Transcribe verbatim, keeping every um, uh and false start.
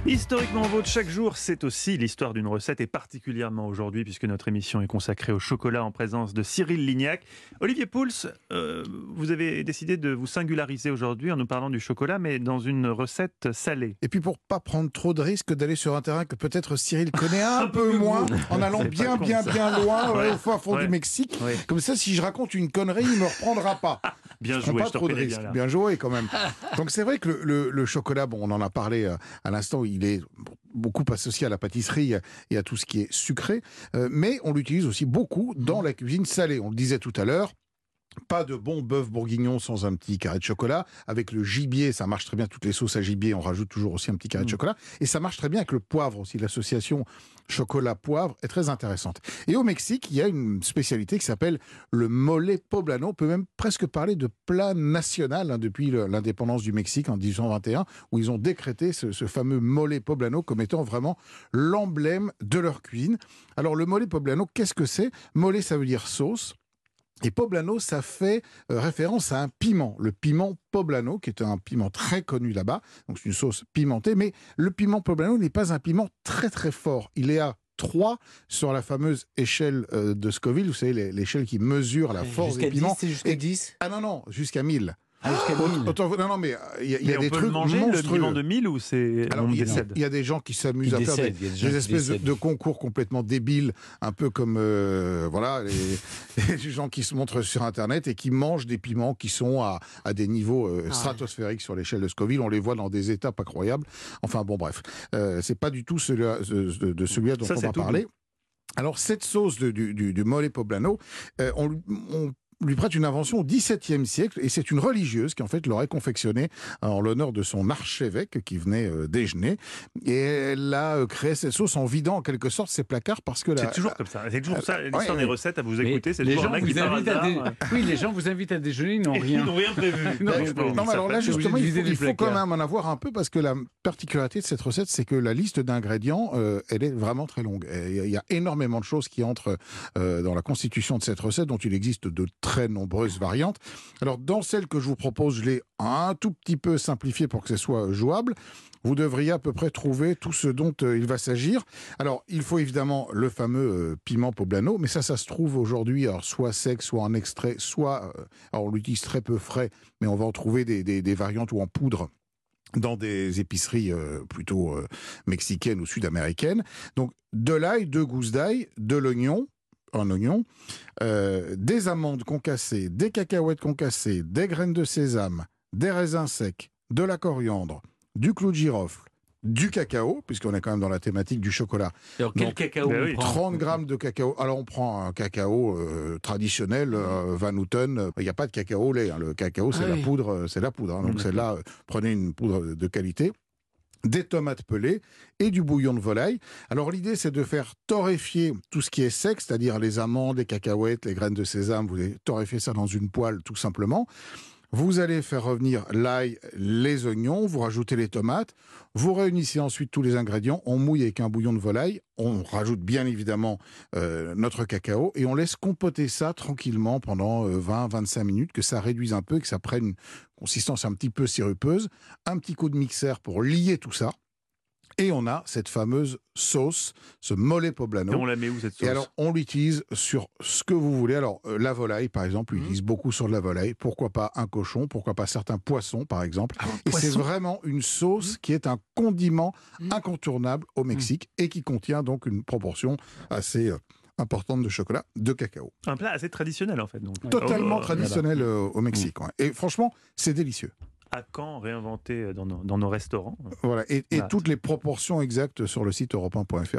Historiquement vôtre, chaque jour, c'est aussi l'histoire d'une recette, et particulièrement aujourd'hui, puisque notre émission est consacrée au chocolat en présence de Cyril Lignac. Olivier Pouls, euh, vous avez décidé de vous singulariser aujourd'hui en nous parlant du chocolat, mais dans une recette salée. Et puis pour pas prendre trop de risques d'aller sur un terrain que peut-être Cyril connaît un peu moins, en allant bien, bien, ça. bien loin, Ouais. ouais, au fin fond Ouais. du Mexique. Ouais. Comme ça, si je raconte une connerie, il me reprendra pas. Bien Je prends joué, pas je te trop de reconnais risques. bien là. Bien joué quand même. Donc c'est vrai que le, le- le chocolat, bon, on en a parlé euh, à l'instant, il est beaucoup associé à la pâtisserie et à tout ce qui est sucré, euh, mais on l'utilise aussi beaucoup dans la cuisine salée. On le disait tout à l'heure. Pas de bon bœuf bourguignon sans un petit carré de chocolat. Avec le gibier, ça marche très bien. Toutes les sauces à gibier, on rajoute toujours aussi un petit carré de chocolat. Et ça marche très bien avec le poivre aussi. L'association chocolat-poivre est très intéressante. Et au Mexique, il y a une spécialité qui s'appelle le mole poblano. On peut même presque parler de plat national hein, depuis le- l'indépendance du Mexique en dix-huit cent vingt et un, où ils ont décrété ce, ce fameux mole poblano comme étant vraiment l'emblème de leur cuisine. Alors le mole poblano, qu'est-ce que c'est? Mole, ça veut dire sauce. Et poblano, ça fait euh, référence à un piment, le piment poblano, qui est un piment très connu là-bas. Donc c'est une sauce pimentée, mais le piment poblano n'est pas un piment très très fort. Il est à trois sur la fameuse échelle euh, de Scoville, vous savez, les- l'échelle qui mesure la force Jusqu'à des piments. dix, c'est jusqu'à Et- dix Ah non, non, jusqu'à mille. Ah, jusqu'à mille. Autant- non, non, mais euh, il y a, il y a Mais on des peut trucs le manger, le monstrueux. piment de mille, ou c'est Alors, on il y, a- décède? il y a des gens qui s'amusent Qui à faire des, décèdent, il y a des gens des qui espèces de, décèdent. de concours complètement débiles, un peu comme euh, voilà les, les gens qui se montrent sur Internet et qui mangent des piments qui sont à, à des niveaux euh, Ah. stratosphériques sur l'échelle de Scoville. On les voit dans des étapes incroyables. Enfin bon, bref, euh, c'est pas du tout celui de, de celui dont Ça, on c'est va tout parler. doux. Alors cette sauce de- du, du, du mole poblano, euh, on, on lui prête une invention au dix-septième siècle, et c'est une religieuse qui en fait l'aurait confectionnée en l'honneur de son archevêque qui venait euh, déjeuner, et elle a euh, créé cette sauce en vidant en quelque sorte ses placards parce que la, C'est toujours comme ça. C'est toujours ça. L'histoire ouais, des ouais. recettes à vous Mais écouter, c'est les toujours gens un mec vous qui par invitent à hasard, dé- euh, Oui, les gens vous invitent à déjeuner, ils n'ont Ils rien. n'ont rien prévu. Non, Ouais, mais je bon, pense. Non, mais Ça alors là, fait- justement, obligé il de faut, vider il les faut quand placards. même en avoir un peu parce que la particularité de cette recette, c'est que la liste d'ingrédients, euh, elle est vraiment très longue. Et Il y, a- il y a énormément de choses qui entrent euh, dans la constitution de cette recette, dont il existe de très nombreuses variantes. Alors, dans celle que je vous propose, je l'ai un tout petit peu simplifiée pour que ce soit jouable. Vous devriez à peu près trouver tout ce dont euh, il va s'agir. Alors, il faut évidemment le fameux euh, piment poblano, mais ça, ça se trouve aujourd'hui, alors soit sec, soit en extrait, soit, euh, alors on l'utilise très peu frais, mais on va en trouver des, des, des variantes ou en poudre dans des épiceries euh, plutôt euh, mexicaines ou sud-américaines. Donc, de l'ail, deux gousses d'ail, de l'oignon, un oignon, euh, des amandes concassées, des cacahuètes concassées, des graines de sésame, des raisins secs, de la coriandre, du clou de girofle, du cacao, puisqu'on est quand même dans la thématique du chocolat. Alors, quel Donc, cacao ben on oui, prend trente grammes de cacao. Alors on prend un cacao euh, traditionnel, euh, Van Houten. Il n'y a pas de cacao au lait. hein. Le cacao, c'est Ah la oui. poudre. euh, C'est la poudre. hein. Donc D'accord. celle-là, euh, prenez une poudre de qualité. Des tomates pelées et du bouillon de volaille. Alors l'idée, c'est de faire torréfier tout ce qui est sec, c'est-à-dire les amandes, les cacahuètes, les graines de sésame. Vous allez torréfier ça dans une poêle, tout simplement. Vous allez faire revenir l'ail, les oignons, vous rajoutez les tomates, vous réunissez ensuite tous les ingrédients, on mouille avec un bouillon de volaille, on rajoute bien évidemment euh, notre cacao et on laisse compoter ça tranquillement pendant euh, vingt à vingt-cinq minutes, que ça réduise un peu, que ça prenne une consistance un petit peu sirupeuse, un petit coup de mixeur pour lier tout ça. Et on a cette fameuse sauce, ce mole poblano. Et on la met où, cette sauce? Et alors, on l'utilise sur ce que vous voulez. Alors, euh, la volaille, par exemple, Mmh. on utilise beaucoup sur de la volaille. Pourquoi pas un cochon? Pourquoi pas certains poissons, par exemple? Et c'est poisson. vraiment une sauce qui est un condiment Mmh. incontournable au Mexique et qui contient donc une proportion assez euh, importante de chocolat, de cacao. Un plat assez traditionnel, en fait. Donc. Totalement Oh, traditionnel euh, au Mexique. ouais. Et franchement, c'est délicieux. À quand réinventer dans nos, dans nos restaurants? Voilà. Et, et Voilà. toutes les proportions exactes sur le site europe un point f r.